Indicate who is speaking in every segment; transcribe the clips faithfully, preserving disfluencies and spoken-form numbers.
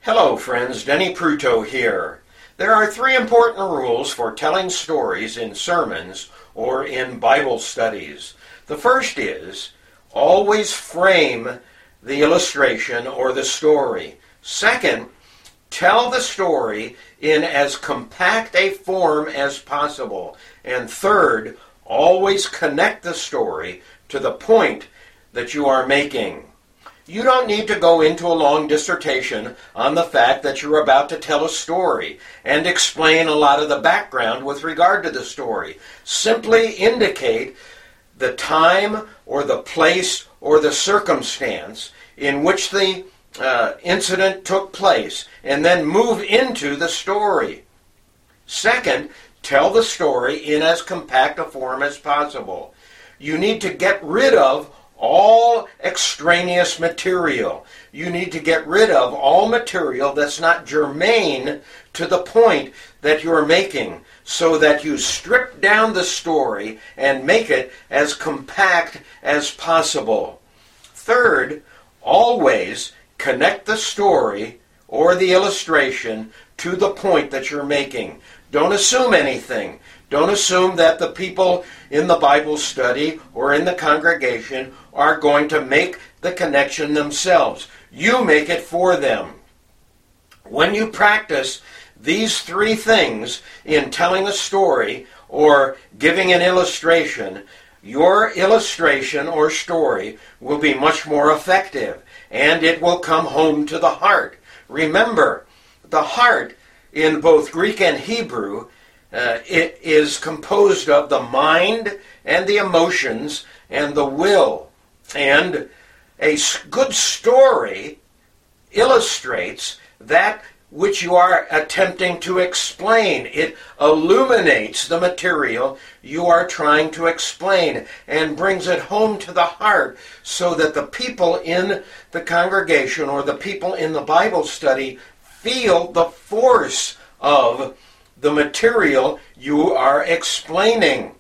Speaker 1: Hello friends, Denny Pruto here. There are three important rules for telling stories in sermons or in Bible studies. The first is, always frame the illustration or the story. Second, tell the story in as compact a form as possible. And third, always connect the story to the point that you are making. You don't need to go into a long dissertation on the fact that you're about to tell a story and explain a lot of the background with regard to the story. Simply indicate the time or the place or the circumstance in which the uh, incident took place, and then move into the story. Second, tell the story in as compact a form as possible. You need to get rid of all extraneous material. You need to get rid of all material that's not germane to the point that you're making, so that you strip down the story and make it as compact as possible. Third, always connect the story or the illustration to the point that you're making. Don't assume anything. Don't assume that the people in the Bible study or in the congregation are going to make the connection themselves. You make it for them. When you practice these three things in telling a story or giving an illustration, your illustration or story will be much more effective, and it will come home to the heart. Remember, the heart in both Greek and Hebrew, uh, it is composed of the mind and the emotions and the will. And a good story illustrates that which you are attempting to explain. It illuminates the material you are trying to explain and brings it home to the heart, so that the people in the congregation or the people in the Bible study feel the force of the material you are explaining.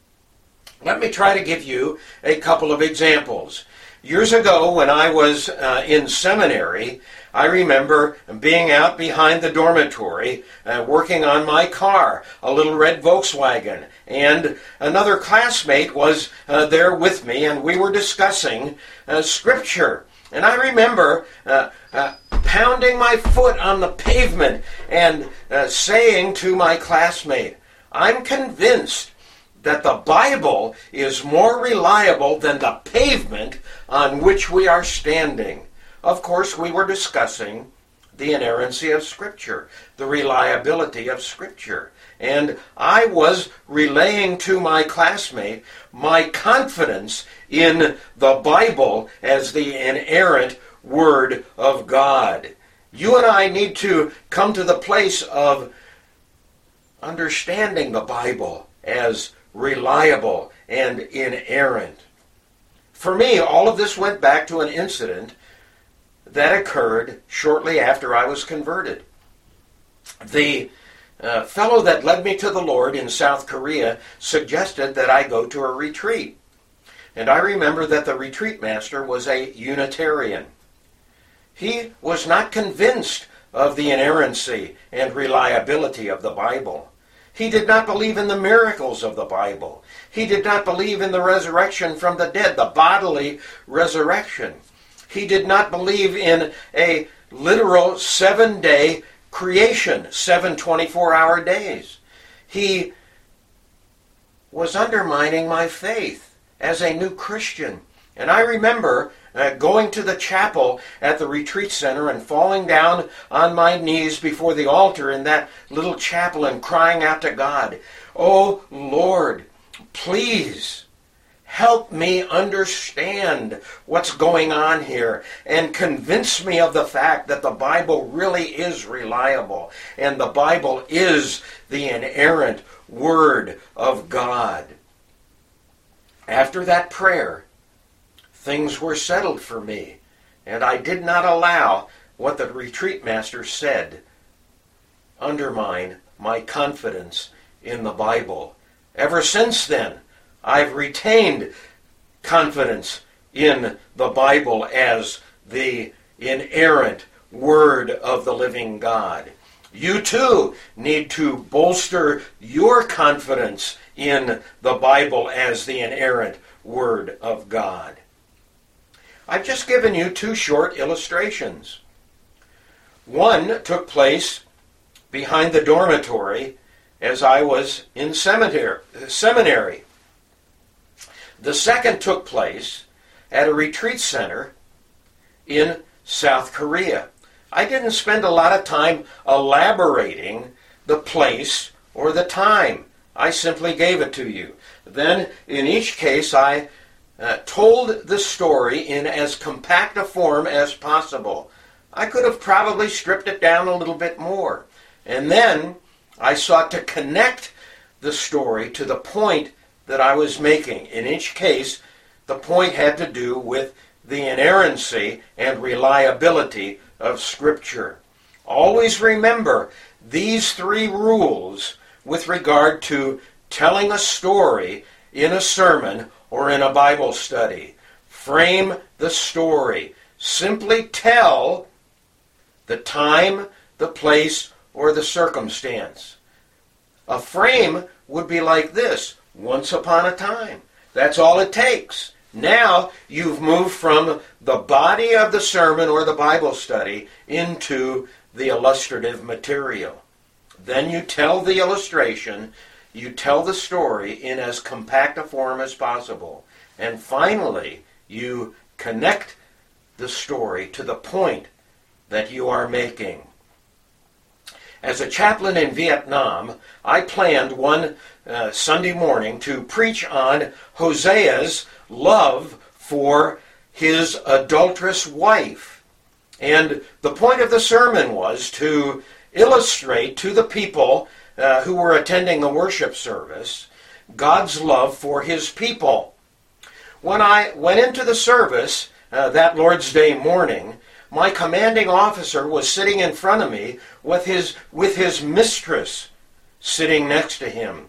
Speaker 1: Let me try to give you a couple of examples. Years ago, when I was uh, in seminary, I remember being out behind the dormitory uh, working on my car, a little red Volkswagen, and another classmate was uh, there with me, and we were discussing uh, Scripture. And I remember uh, uh, pounding my foot on the pavement and uh, saying to my classmate, "I'm convinced that the Bible is more reliable than the pavement on which we are standing." Of course, we were discussing the inerrancy of Scripture, the reliability of Scripture. And I was relaying to my classmate my confidence in the Bible as the inerrant Word of God. You and I need to come to the place of understanding the Bible as reliable and inerrant. For me, all of this went back to an incident that occurred shortly after I was converted. The uh, fellow that led me to the Lord in South Korea suggested that I go to a retreat. And I remember that the retreat master was a Unitarian. He was not convinced of the inerrancy and reliability of the Bible. He did not believe in the miracles of the Bible. He did not believe in the resurrection from the dead, the bodily resurrection. He did not believe in a literal seven-day creation, seven twenty-four hour days. He was undermining my faith as a new Christian. And I remember uh, going to the chapel at the retreat center and falling down on my knees before the altar in that little chapel and crying out to God, "Oh Lord, please help me understand what's going on here and convince me of the fact that the Bible really is reliable and the Bible is the inerrant Word of God." After that prayer, things were settled for me, and I did not allow what the retreat master said undermine my confidence in the Bible. Ever since then, I've retained confidence in the Bible as the inerrant Word of the living God. You too need to bolster your confidence in the Bible as the inerrant Word of God. I've just given you two short illustrations. One took place behind the dormitory as I was in seminary. The second took place at a retreat center in South Korea. I didn't spend a lot of time elaborating the place or the time. I simply gave it to you. Then, in each case, I uh, told the story in as compact a form as possible. I could have probably stripped it down a little bit more. And then I sought to connect the story to the point that I was making. In each case, the point had to do with the inerrancy and reliability of Scripture. Always remember these three rules with regard to telling a story in a sermon or in a Bible study. Frame the story. Simply tell the time, the place, or the circumstance. A frame would be like this: once upon a time. That's all it takes. Now you've moved from the body of the sermon or the Bible study into the illustrative material. Then you tell the illustration, you tell the story in as compact a form as possible. And finally, you connect the story to the point that you are making. As a chaplain in Vietnam, I planned one uh, Sunday morning to preach on Hosea's love for his adulterous wife. And the point of the sermon was to illustrate to the people uh, who were attending the worship service God's love for his people. When I went into the service uh, that Lord's Day morning, my commanding officer was sitting in front of me with his, with his mistress sitting next to him.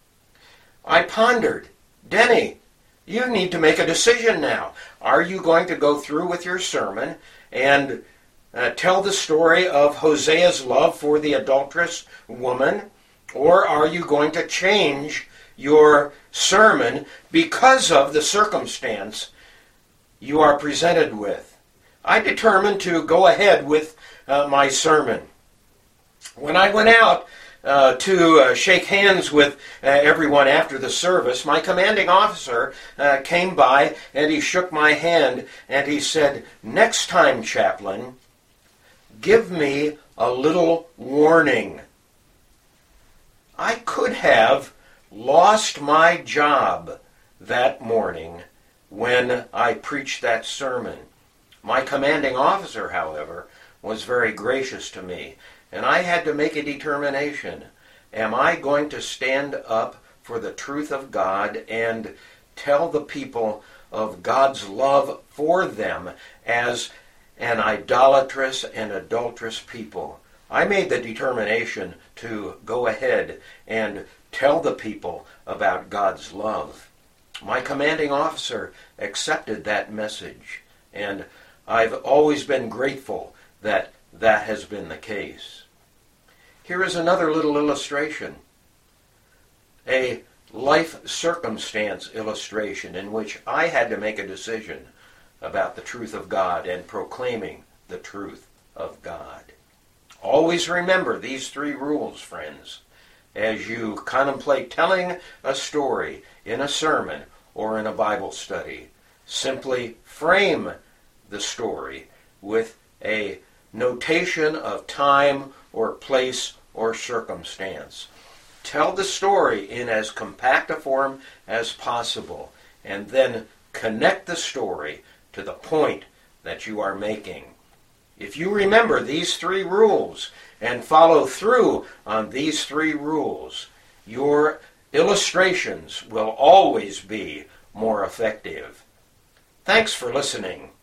Speaker 1: I pondered, Denny, you need to make a decision now. Are you going to go through with your sermon and uh, tell the story of Hosea's love for the adulterous woman, or are you going to change your sermon because of the circumstance you are presented with? I determined to go ahead with uh, my sermon. When I went out uh, to uh, shake hands with uh, everyone after the service, my commanding officer uh, came by and he shook my hand and he said, "Next time, chaplain, give me a little warning." I could have lost my job that morning when I preached that sermon. My commanding officer, however, was very gracious to me, and I had to make a determination. Am I going to stand up for the truth of God and tell the people of God's love for them as an idolatrous and adulterous people? I made the determination to go ahead and tell the people about God's love. My commanding officer accepted that message, and I've always been grateful that that has been the case. Here is another little illustration. A life circumstance illustration in which I had to make a decision about the truth of God and proclaiming the truth of God. Always remember these three rules, friends, as you contemplate telling a story in a sermon or in a Bible study. Simply frame the story with a notation of time or place or circumstance. Tell the story in as compact a form as possible, and then connect the story to the point that you are making. If you remember these three rules and follow through on these three rules, your illustrations will always be more effective. Thanks for listening.